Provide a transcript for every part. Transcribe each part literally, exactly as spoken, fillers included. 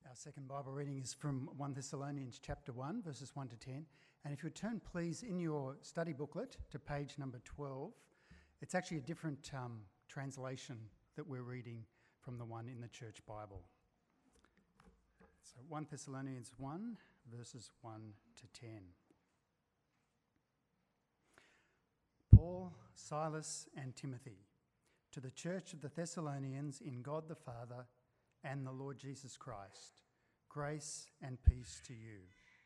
Our second Bible reading is from First Thessalonians chapter one, verses one to ten. And if you would turn, please, in your study booklet to page number twelve. It's actually a different um, translation that we're reading from the one in the church Bible. So First Thessalonians one, verses one to ten. Paul, Silas, and Timothy, to the church of the Thessalonians in God the Father and the Lord Jesus Christ, grace and peace to you.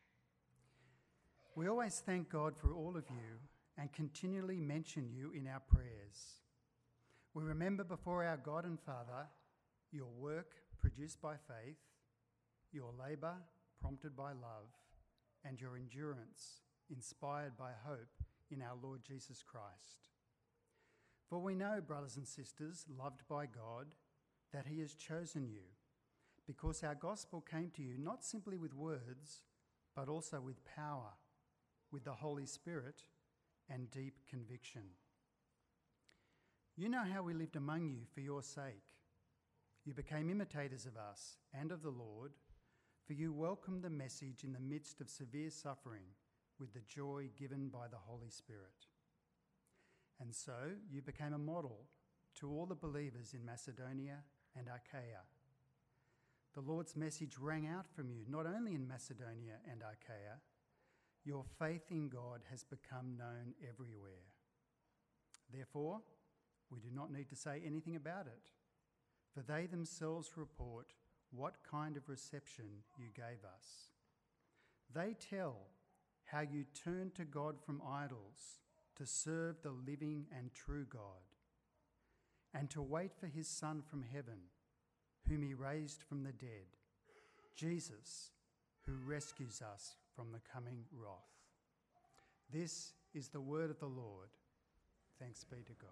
We always thank God for all of you and continually mention you in our prayers. We remember before our God and Father your work produced by faith, your labour prompted by love, and your endurance inspired by hope in our Lord Jesus Christ. For we know, brothers and sisters, loved by God, that he has chosen you, because our gospel came to you not simply with words, but also with power, with the Holy Spirit and deep conviction. You know how we lived among you for your sake. You became imitators of us and of the Lord, for you welcomed the message in the midst of severe suffering with the joy given by the Holy Spirit. And so you became a model to all the believers in Macedonia and Achaia. The Lord's message rang out from you, not only in Macedonia and Achaia. Your faith in God has become known everywhere. Therefore, we do not need to say anything about it, for they themselves report what kind of reception you gave us. They tell how you turned to God from idols to serve the living and true God, and to wait for his Son from heaven, whom he raised from the dead, Jesus, who rescues us from the coming wrath. This is the word of the Lord. Thanks be to God.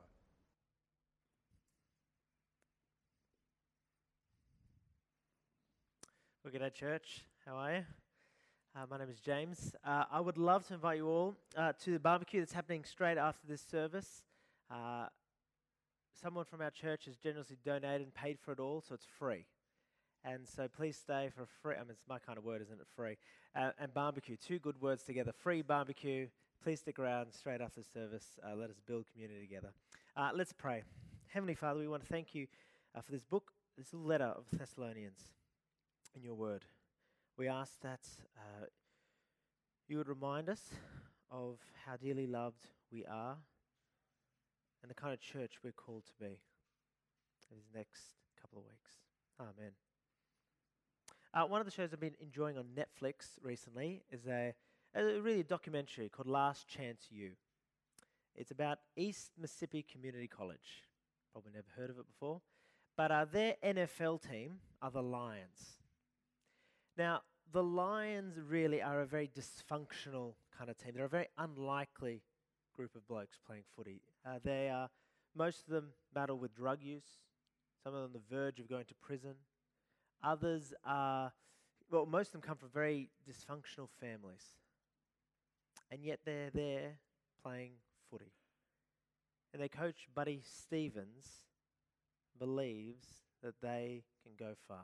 Well, g'day church, how are you? Uh, my name is James. Uh, I would love to invite you all uh, to the barbecue that's happening straight after this service. Uh, someone from our church has generously donated and paid for it all, so it's free. And so please stay for free. I mean, it's my kind of word, isn't it? Free. Uh, and barbecue, two good words together. Free barbecue. Please stick around straight after the service. Uh, let us build community together. Uh, let's pray. Heavenly Father, we want to thank you uh, for this book, this little letter of Thessalonians in your word. We ask that uh, you would remind us of how dearly loved we are and the kind of church we're called to be in these next couple of weeks. Amen. Uh, one of the shows I've been enjoying on Netflix recently is a, a really a documentary called Last Chance U. It's about East Mississippi Community College. Probably never heard of it before. But uh, their N F L team are the Lions. Now, the Lions really are a very dysfunctional kind of team. They're a very unlikely group of blokes playing footy. Uh, they are, most of them battle with drug use. Some of them on the verge of going to prison. Others are, well, most of them come from very dysfunctional families. And yet they're there playing footy. And their coach, Buddy Stevens, believes that they can go far.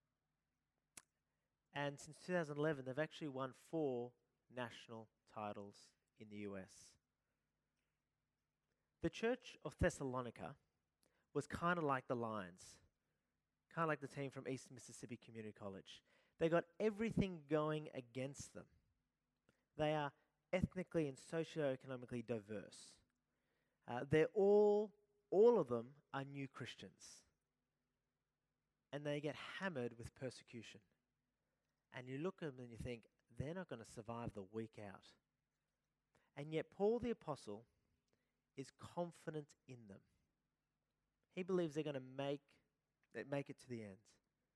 And since two thousand eleven, they've actually won four national titles in the U S. The Church of Thessalonica was kind of like the Lions, kind of like the team from East Mississippi Community College. They got everything going against them. They are ethnically and socioeconomically diverse. Uh, they're all, all of them are new Christians. And they get hammered with persecution. And you look at them and you think, they're not going to survive the week out. And yet Paul the Apostle is confident in them. He believes they're going to make, make it to the end.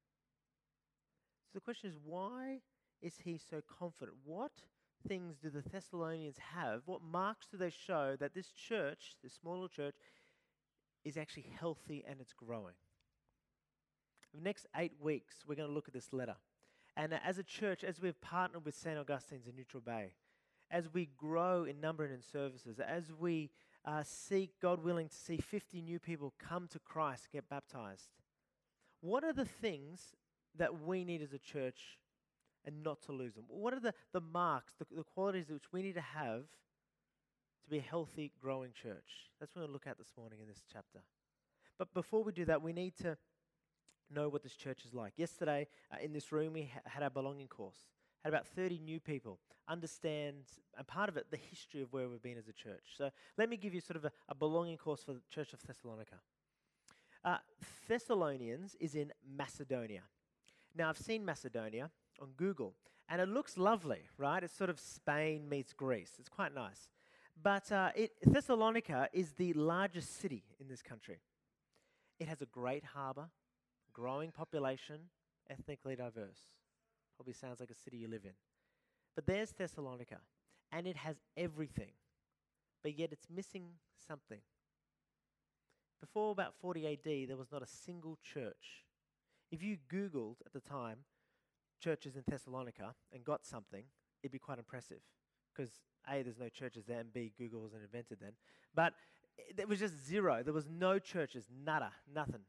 So the question is, why is he so confident? What things do the Thessalonians have? What marks do they show that this church, this smaller church, is actually healthy and it's growing? The next eight weeks, we're going to look at this letter. And uh, as a church, as we've partnered with Saint Augustine's in Neutral Bay, as we grow in number and in services, as we uh, seek, God willing, to see fifty new people come to Christ, get baptized, what are the things that we need as a church and not to lose them? What are the, the marks, the, the qualities which we need to have to be a healthy, growing church? That's what we'll look at this morning in this chapter. But before we do that, we need to know what this church is like. Yesterday, uh, in this room, we ha- had our belonging course. Had about thirty new people understand, and part of it, the history of where we've been as a church. So let me give you sort of a, a belonging course for the Church of Thessalonica. Uh, Thessalonians is in Macedonia. Now, I've seen Macedonia on Google, and it looks lovely, right? It's sort of Spain meets Greece. It's quite nice. But uh, it, Thessalonica is the largest city in this country. It has a great harbour, growing population, ethnically diverse. Probably sounds like a city you live in. But there's Thessalonica, and it has everything, but yet it's missing something. Before about forty A D, there was not a single church. If you Googled at the time churches in Thessalonica and got something, it'd be quite impressive. Because A, there's no churches there, and B, Google wasn't invented then. But it, it was just zero. There was no churches, nada, nothing.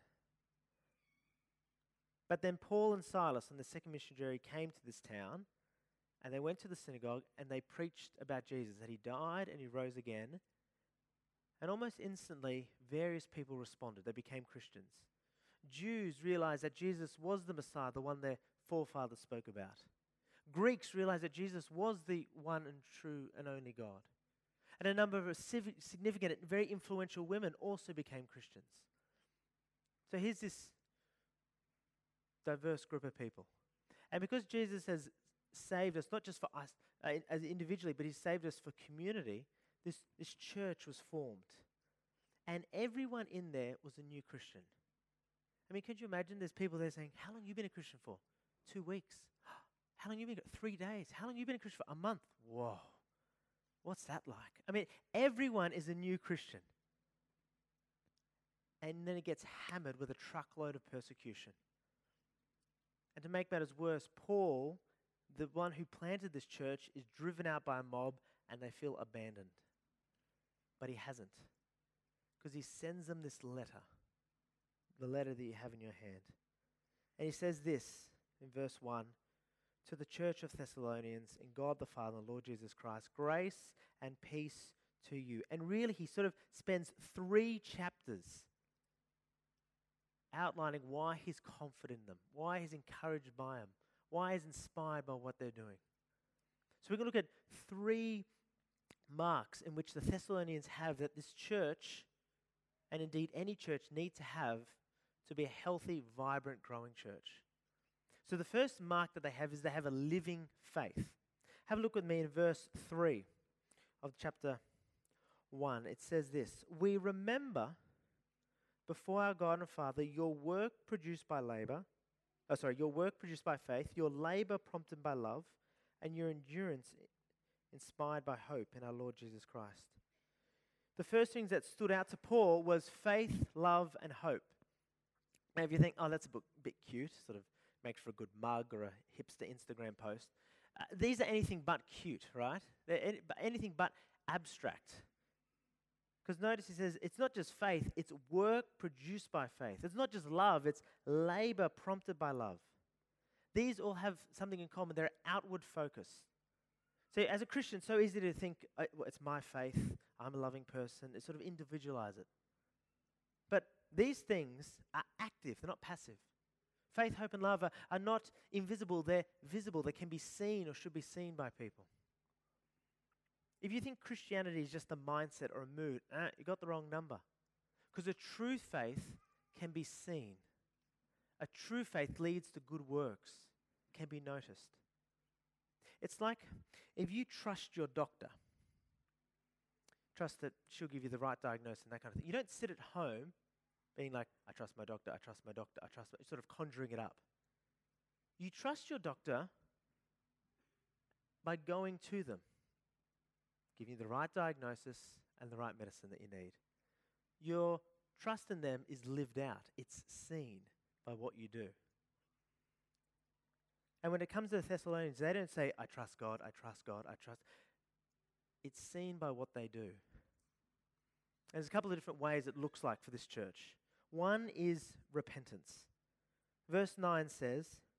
But then Paul and Silas on the second mission journey came to this town, and they went to the synagogue, and they preached about Jesus, that he died and he rose again. And almost instantly, various people responded. They became Christians. Jews realized that Jesus was the Messiah, the one their forefathers spoke about. Greeks realized that Jesus was the one and true and only God. And a number of civ- significant and very influential women also became Christians. So here's this diverse group of people. And because Jesus has saved us, not just for us uh, as individually, but he's saved us for community, this, this church was formed. And everyone in there was a new Christian. I mean, could you imagine there's people there saying, how long have you been a Christian for? Two weeks. How long have you been? Three days. How long have you been a Christian for? A month. Whoa. What's that like? I mean, everyone is a new Christian. And then it gets hammered with a truckload of persecution. And to make matters worse, Paul, the one who planted this church, is driven out by a mob and they feel abandoned. But he hasn't. Because he sends them this letter. The letter that you have in your hand. And he says this in verse one. To the church of Thessalonians, in God the Father and Lord Jesus Christ, grace and peace to you. And really he sort of spends three chapters outlining why he's confident in them, why he's encouraged by them, why he's inspired by what they're doing. So we're going to look at three marks in which the Thessalonians have that this church, and indeed any church, need to have to be a healthy, vibrant, growing church. So the first mark that they have is they have a living faith. Have a look with me in verse three of chapter one. It says this, we remember before our God and Father your work produced by labor, oh sorry, your work produced by faith, your labor prompted by love, and your endurance inspired by hope in our Lord Jesus Christ. The first things that stood out to Paul was faith, love, and hope. Now if you think, oh, that's a bit cute, sort of makes for a good mug or a hipster Instagram post. Uh, these are anything but cute, right? They're any, anything but abstract. Because notice he says, it's not just faith, it's work produced by faith. It's not just love, it's labor prompted by love. These all have something in common. They're outward focus. So as a Christian, it's so easy to think, uh, well, it's my faith, I'm a loving person, it's sort of individualize it. But these things are active, they're not passive. Faith, hope, and love are, are not invisible, they're visible. They can be seen or should be seen by people. If you think Christianity is just a mindset or a mood, uh, you got the wrong number. Because a true faith can be seen. A true faith leads to good works, can be noticed. It's like if you trust your doctor, trust that she'll give you the right diagnosis and that kind of thing. You don't sit at home being like, I trust my doctor, I trust my doctor, I trust my, sort of conjuring it up. You trust your doctor by going to them, giving you the right diagnosis and the right medicine that you need. Your trust in them is lived out. It's seen by what you do. And when it comes to the Thessalonians, they don't say, I trust God, I trust God, I trust. It's seen by what they do. There's a couple of different ways it looks like for this church. One is repentance. Verse nine says,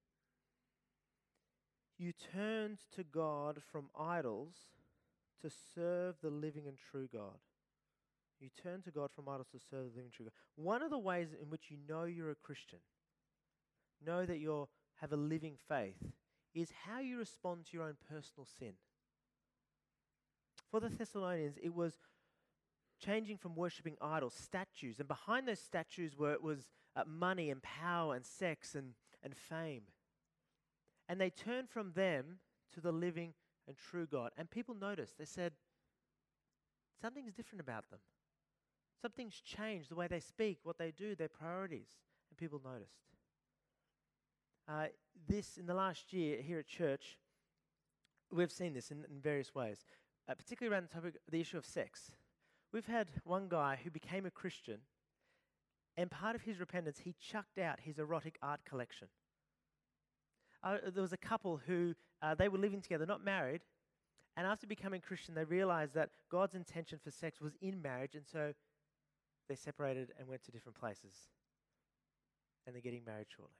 You turned to God from idols to serve the living and true God. You turn to God from idols to serve the living and true God. One of the ways in which you know you're a Christian, know that you have a living faith, is how you respond to your own personal sin. For the Thessalonians, it was changing from worshipping idols, statues, and behind those statues were it was uh, money and power and sex and, and fame. And they turned from them to the living and true God. And people noticed. They said, something's different about them. Something's changed, the way they speak, what they do, their priorities. And people noticed. Uh, this, in the last year here at church, we've seen this in, in various ways, uh, particularly around the topic, the issue of sex. We've had one guy who became a Christian, and part of his repentance, he chucked out his erotic art collection. Uh, there was a couple who, uh, they were living together, not married, and after becoming Christian, they realized that God's intention for sex was in marriage, and so they separated and went to different places. And they're getting married shortly.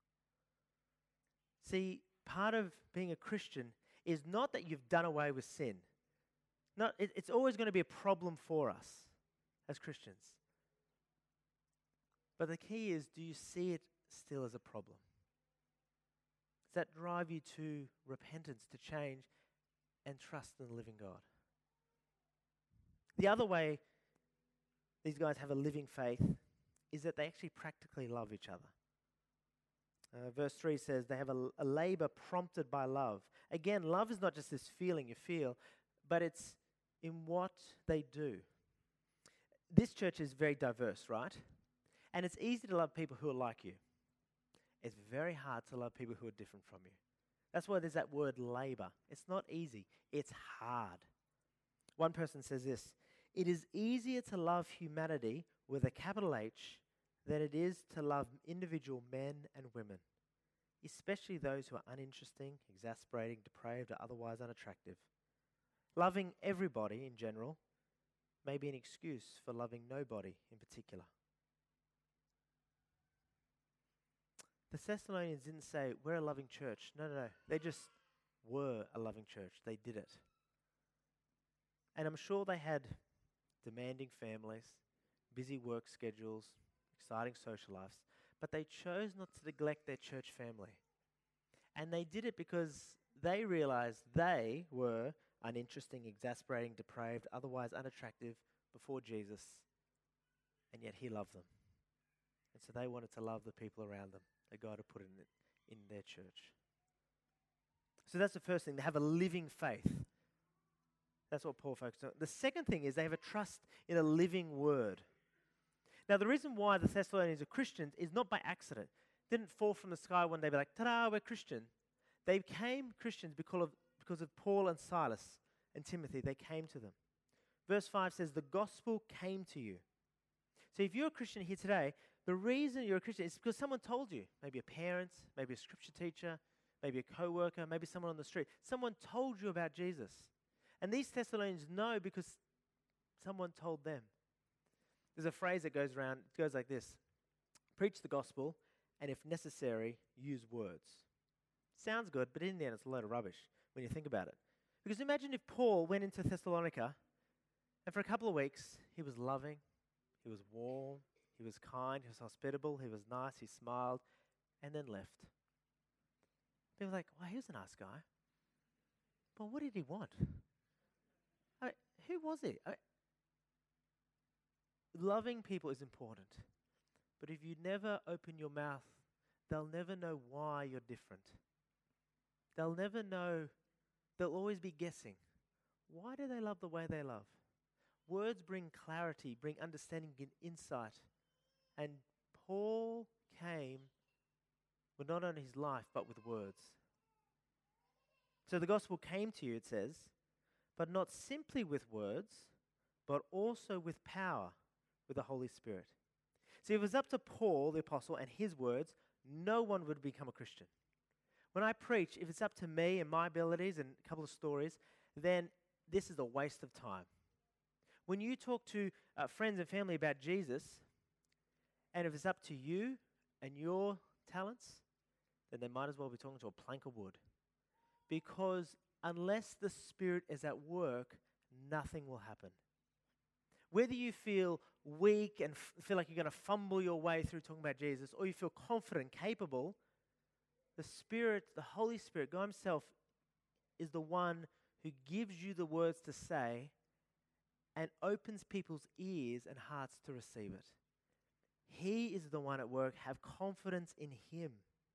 See, part of being a Christian is not that you've done away with sin. Not, it, it's always going to be a problem for us as Christians. But the key is, do you see it still as a problem? Does that drive you to repentance, to change, and trust in the living God? The other way these guys have a living faith is that they actually practically love each other. Uh, verse three says they have a, a labor prompted by love. Again, love is not just this feeling you feel, but it's in what they do. This church is very diverse, right? And it's easy to love people who are like you. It's very hard to love people who are different from you. That's why there's that word labor. It's not easy. It's hard. One person says this, it is easier to love humanity with a capital H than it is to love individual men and women, especially those who are uninteresting, exasperating, depraved, or otherwise unattractive. Loving everybody in general may be an excuse for loving nobody in particular. The Thessalonians didn't say, we're a loving church. No, no, no. They just were a loving church. They did it. And I'm sure they had demanding families, busy work schedules, exciting social lives, but they chose not to neglect their church family. And they did it because they realized they were uninteresting, exasperating, depraved, otherwise unattractive before Jesus, and yet he loved them. And so they wanted to love the people around them that God had put in, in their church. So that's the first thing. They have a living faith. That's what Paul focused on. The second thing is they have a trust in a living word. Now, the reason why the Thessalonians are Christians is not by accident. It didn't fall from the sky one day, be like, ta-da, we're Christian. They became Christians because of, because of Paul and Silas and Timothy. They came to them. Verse five says, the gospel came to you. So if you're a Christian here today, the reason you're a Christian is because someone told you, maybe a parent, maybe a scripture teacher, maybe a co-worker, maybe someone on the street. Someone told you about Jesus. And these Thessalonians know because someone told them. There's a phrase that goes around, it goes like this. Preach the gospel, and if necessary, use words. Sounds good, but in the end it's a load of rubbish when you think about it. Because imagine if Paul went into Thessalonica, and for a couple of weeks, he was loving, he was warm, he was kind, he was hospitable, he was nice, he smiled, and then left. People were like, well, he was a nice guy. But what did he want? I mean, who was he? I mean, loving people is important. But if you never open your mouth, they'll never know why you're different. They'll never know, they'll always be guessing. Why do they love the way they love? Words bring clarity, bring understanding and insight. And Paul came with not only his life, but with words. So the gospel came to you, it says, but not simply with words, but also with power, with the Holy Spirit. See, if it was up to Paul, the apostle, and his words, no one would become a Christian. When I preach, if it's up to me and my abilities and a couple of stories, then this is a waste of time. When you talk to uh, friends and family about Jesus, and if it's up to you and your talents, then they might as well be talking to a plank of wood. because unless the Spirit is at work, nothing will happen. Whether you feel weak and f- feel like you're going to fumble your way through talking about Jesus, or you feel confident, capable, the Spirit, the Holy Spirit, God Himself, is the one who gives you the words to say and opens people's ears and hearts to receive it. He is the one at work. Have confidence in Him.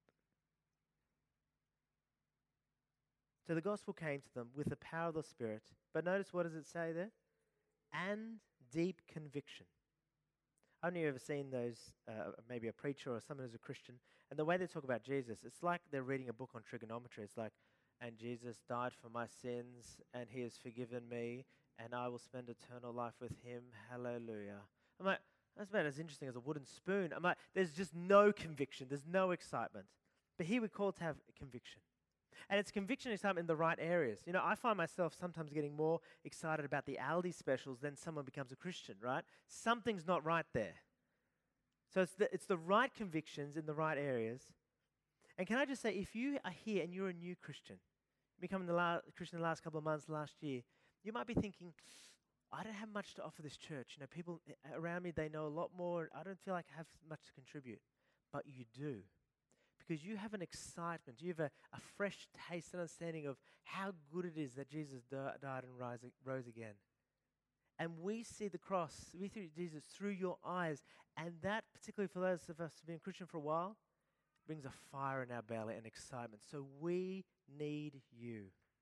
So the gospel came to them with the power of the Spirit. But notice, what does it say there? And deep conviction. I don't know if you've ever seen those, uh, maybe a preacher or someone who's a Christian, and the way they talk about Jesus, it's like they're reading a book on trigonometry. It's like, and Jesus died for my sins, and He has forgiven me, and I will spend eternal life with Him. Hallelujah. I'm like, that's about as interesting as a wooden spoon. I'm like, there's just no conviction. There's no excitement. But here we're called to have conviction. And it's conviction is in the right areas. You know, I find myself sometimes getting more excited about the Aldi specials than someone becomes a Christian, right? Something's not right there. So it's the, it's the right convictions in the right areas. And can I just say, if you are here and you're a new Christian, becoming the la- Christian the last couple of months, last year, you might be thinking, I don't have much to offer this church. You know, people around me, they know a lot more. I don't feel like I have much to contribute. But you do. Because you have an excitement, you have a, a fresh taste and understanding of how good it is that Jesus di- died and rise, rose again. And we see the cross, we see Jesus through your eyes, and that, particularly for those of us who've been Christian for a while, brings a fire in our belly and excitement. So we need you.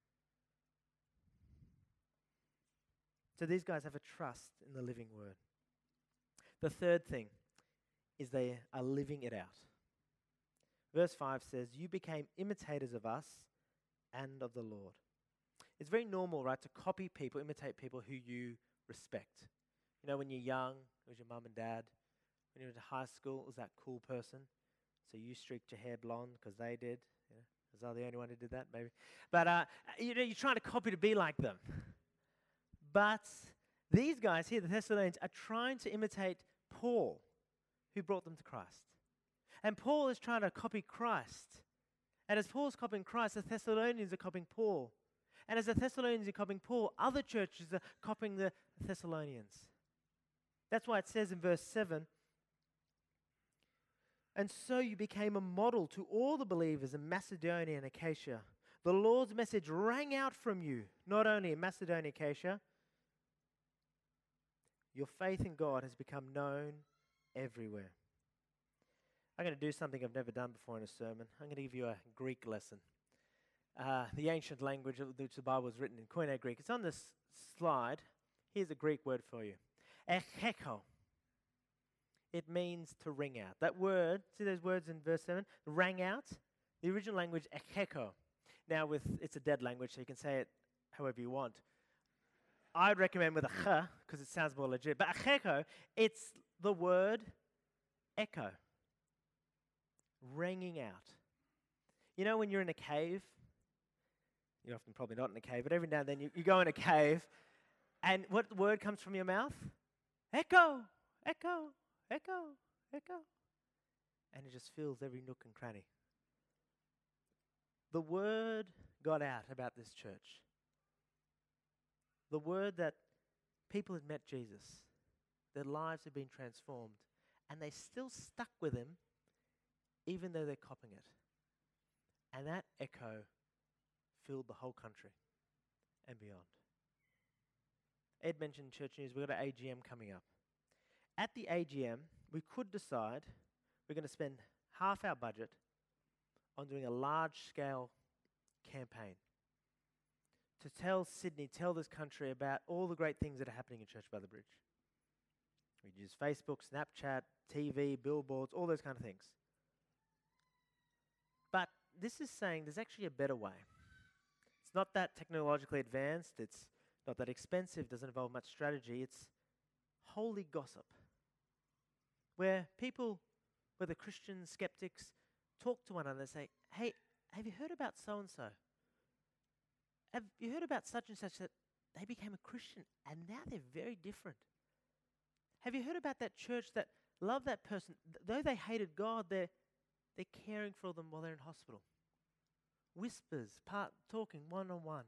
So these guys have a trust in the living word. The third thing is they are living it out. Verse five says, you became imitators of us and of the Lord. It's very normal, right, to copy people, imitate people who you respect. You know, when you're young, it was your mum and dad. When you were in high school, it was that cool person. So you streaked your hair blonde because they did. You know, was I the only one who did that? Maybe. But, uh, you know, you're trying to copy to be like them. But these guys here, the Thessalonians, are trying to imitate Paul, who brought them to Christ. And Paul is trying to copy Christ. And as Paul's copying Christ, the Thessalonians are copying Paul. And as the Thessalonians are copying Paul, other churches are copying the Thessalonians. That's why it says in verse seven, and so you became a model to all the believers in Macedonia and Achaia. The Lord's message rang out from you, not only in Macedonia and Achaia. Your faith in God has become known everywhere. I'm going to do something I've never done before in a sermon. I'm going to give you a Greek lesson. Uh, the ancient language of which the Bible was written in Koine Greek. It's on this slide. Here's a Greek word for you. Echeko. It means to ring out. That word, see those words in verse seven? Rang out. The original language, echeko. Now, with it's a dead language, so you can say it however you want. I'd recommend with a ch, because it sounds more legit. But echeko, it's the word echo. Ringing out. You know when you're in a cave? You're often probably not in a cave, but every now and then you, you go in a cave, and what word comes from your mouth? Echo, echo, echo, echo. And it just fills every nook and cranny. The word got out about this church. The word that people had met Jesus. Their lives had been transformed. And they still stuck with him even though they're copying it. And that echo filled the whole country and beyond. Ed mentioned Church News, we've got an A G M coming up. At the A G M, we could decide we're going to spend half our budget on doing a large-scale campaign to tell Sydney, tell this country about all the great things that are happening in Church by the Bridge. We'd use Facebook, Snapchat, T V, billboards, all those kind of things. But this is saying there's actually a better way. It's not that technologically advanced, it's not that expensive, doesn't involve much strategy, it's holy gossip. Where people, whether Christians, skeptics, talk to one another and say, hey, have you heard about so-and-so? Have you heard about such and such that they became a Christian and now they're very different? Have you heard about that church that loved that person? Th- though they hated God, they're, they're caring for them while they're in hospital. whispers, part talking one-on-one.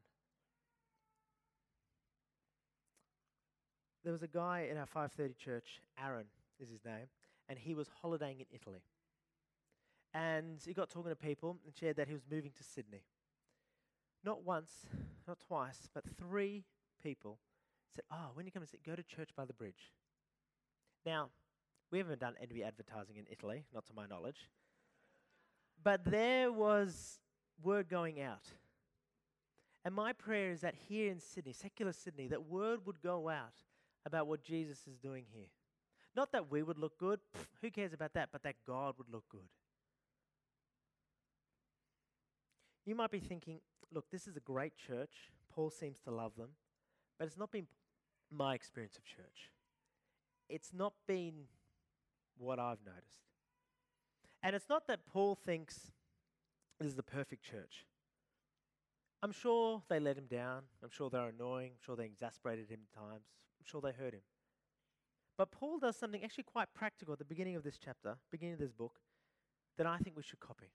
There was a guy in our five thirty church, Aaron is his name, and he was holidaying in Italy. And he got talking to people and shared that he was moving to Sydney. Not once, not twice, but three people said, oh, when you come and sit, go to church by the bridge. Now, we haven't done any advertising in Italy, not to my knowledge. But there was word going out. And my prayer is that here in Sydney, secular Sydney, that word would go out about what Jesus is doing here. Not that we would look good, pff, who cares about that, but that God would look good. You might be thinking, look, this is a great church. Paul seems to love them. But it's not been my experience of church. It's not been what I've noticed. And it's not that Paul thinks this is the perfect church. I'm sure they let him down. I'm sure they're annoying. I'm sure they exasperated him at times. I'm sure they hurt him. But Paul does something actually quite practical at the beginning of this chapter, beginning of this book, that I think we should copy.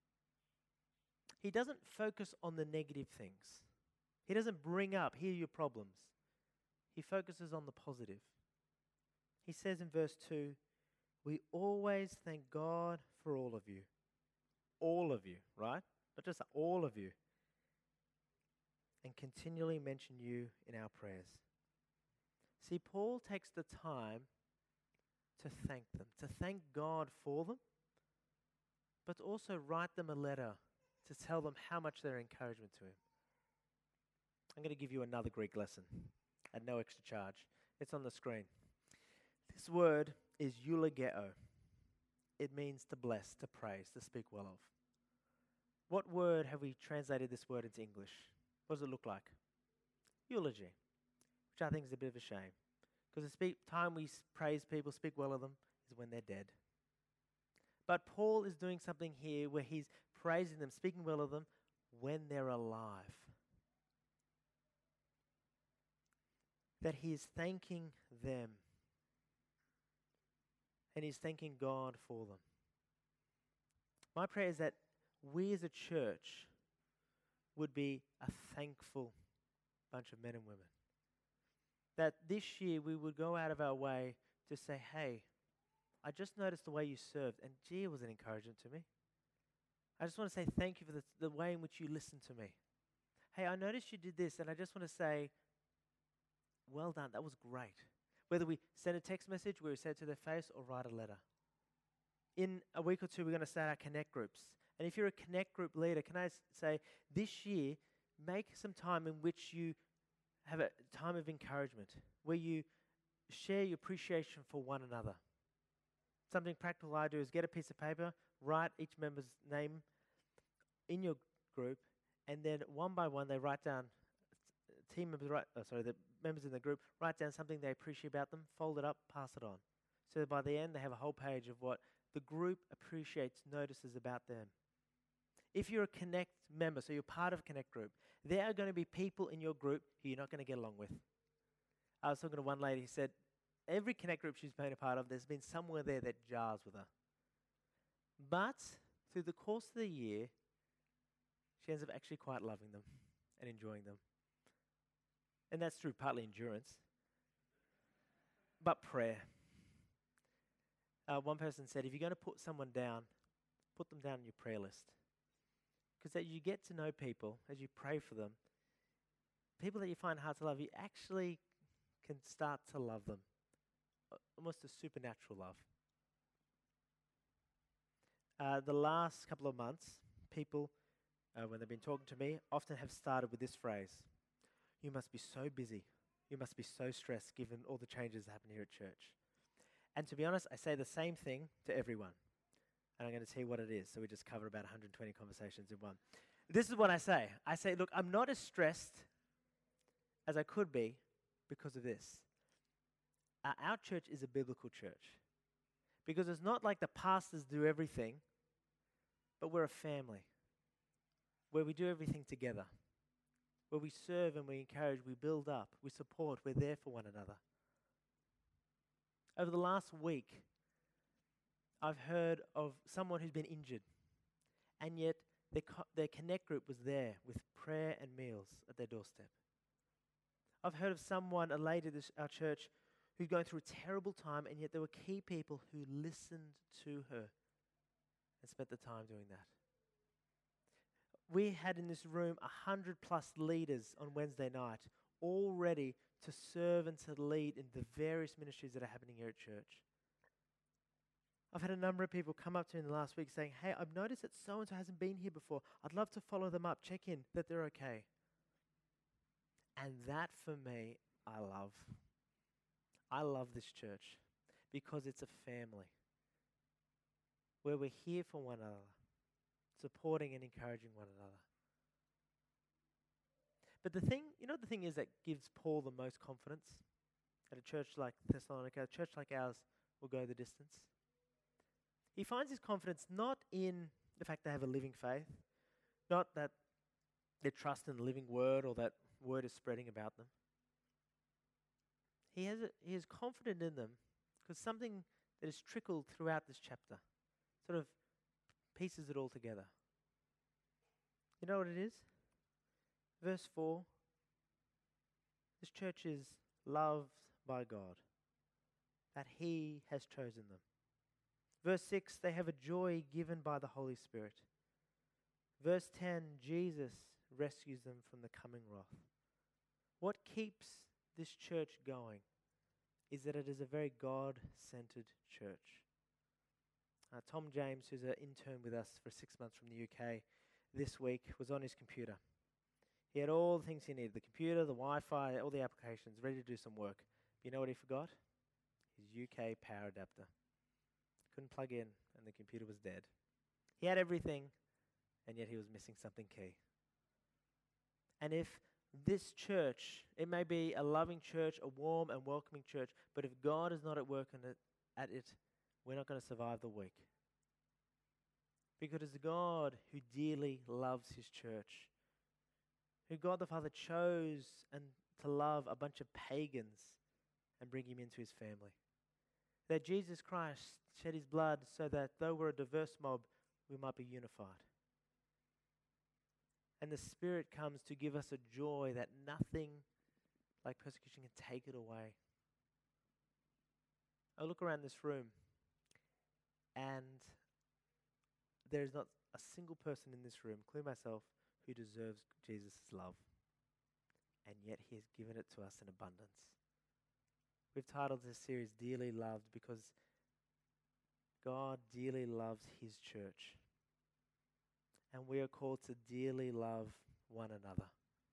He doesn't focus on the negative things. He doesn't bring up, here are your problems. He focuses on the positive. He says in verse two, we always thank God for all of you. All of you, right? Not just all of you. And continually mention you in our prayers. See, Paul takes the time to thank them, to thank God for them, but to also write them a letter to tell them how much they're encouragement to him. I'm going to give you another Greek lesson at no extra charge. It's on the screen. This word is eulogeo. It means to bless, to praise, to speak well of. What word have we translated this word into English? What does it look like? Eulogy, which I think is a bit of a shame. Because the time we praise people, speak well of them, is when they're dead. But Paul is doing something here where he's praising them, speaking well of them, when they're alive. That he is thanking them. And he's thanking God for them. My prayer is that we as a church would be a thankful bunch of men and women. That this year we would go out of our way to say, hey, I just noticed the way you served, and gee, it was an encouragement to me. I just want to say thank you for the, the way in which you listened to me. Hey, I noticed you did this, and I just want to say, well done, that was great. Whether we send a text message, where we say it to their face, or write a letter. In a week or two, we're going to start our Connect groups. And if you're a Connect group leader, can I s- say, this year, make some time in which you have a time of encouragement, where you share your appreciation for one another. Something practical I do is get a piece of paper, write each member's name in your group, and then one by one they write down, team members write, oh, sorry, the members in the group write down something they appreciate about them, fold it up, pass it on. So by the end they have a whole page of what the group appreciates, notices about them. If you're a Connect member, so you're part of a Connect group, there are going to be people in your group who you're not going to get along with. I was talking to one lady who said, every Connect group she's been a part of, there's been somewhere there that jars with her. But through the course of the year, she ends up actually quite loving them and enjoying them. And that's through partly endurance, but prayer. Uh, one person said, if you're going to put someone down, put them down on your prayer list. Because as you get to know people, as you pray for them, people that you find hard to love, you actually can start to love them. Almost a supernatural love. Uh, the last couple of months, people, uh, when they've been talking to me, often have started with this phrase. You must be so busy. You must be so stressed given all the changes that happen here at church. And to be honest, I say the same thing to everyone. And I'm going to tell you what it is. So we just covered about one hundred twenty conversations in one. This is what I say. I say, look, I'm not as stressed as I could be because of this. Uh, our church is a biblical church. Because it's not like the pastors do everything, but we're a family where we do everything together. Where we serve and we encourage, we build up, we support, we're there for one another. Over the last week, I've heard of someone who's been injured, and yet Their, co- their connect group was there with prayer and meals at their doorstep. I've heard of someone, a lady at this, our church, who's going through a terrible time, and yet there were key people who listened to her and spent the time doing that. We had in this room a hundred plus leaders on Wednesday night, all ready to serve and to lead in the various ministries that are happening here at church. I've had a number of people come up to me in the last week saying, hey, I've noticed that so-and-so hasn't been here before. I'd love to follow them up, check in, that they're okay. And that for me, I love. I love this church because it's a family where we're here for one another, supporting and encouraging one another. But the thing, you know the thing is that gives Paul the most confidence? At a church like Thessalonica, a church like ours will go the distance. He finds his confidence not in the fact they have a living faith, not that they trust in the living word or that word is spreading about them. He has a, he is confident in them because something that is trickled throughout this chapter sort of pieces it all together. You know what it is? Verse four, this church is loved by God, that He has chosen them. Verse six, they have a joy given by the Holy Spirit. Verse ten, Jesus rescues them from the coming wrath. What keeps this church going is that it is a very God-centered church. Uh, Tom James, who's an intern with us for six months from the U K, this week was on his computer. He had all the things he needed, the computer, the Wi-Fi, all the applications, ready to do some work. But you know what he forgot? His U K power adapter. Couldn't plug in, and the computer was dead. He had everything, and yet he was missing something key. And if this church, it may be a loving church, a warm and welcoming church, but if God is not at work in it, at it, we're not going to survive the week. Because it's God who dearly loves His church, who God the Father chose and to love a bunch of pagans and bring Him into His family. That Jesus Christ shed His blood so that though we're a diverse mob, we might be unified. And the Spirit comes to give us a joy that nothing like persecution can take it away. I look around this room and there is not a single person in this room, including myself, who deserves Jesus' love. And yet He has given it to us in abundance. We've titled this series Dearly Loved because God dearly loves His church. And we are called to dearly love one another.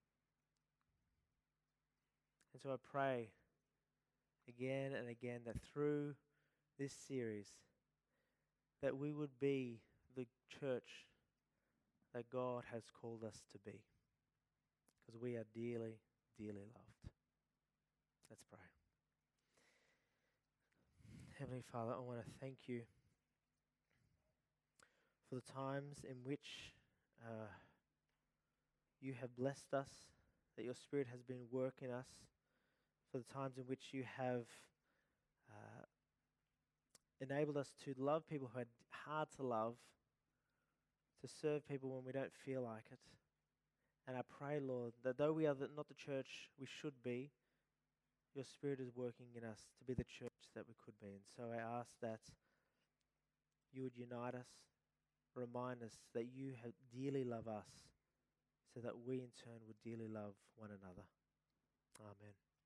And so I pray again and again that through this series that we would be the church that God has called us to be. Because we are dearly, dearly loved. Let's pray. Heavenly Father, I want to thank You for the times in which uh, You have blessed us, that Your Spirit has been working us, for the times in which You have uh, enabled us to love people who are hard to love, to serve people when we don't feel like it. And I pray, Lord, that though we are the, not the church we should be, Your Spirit is working in us to be the church that we could be. And so I ask that You would unite us, remind us that You have dearly love us, so that we in turn would dearly love one another. Amen.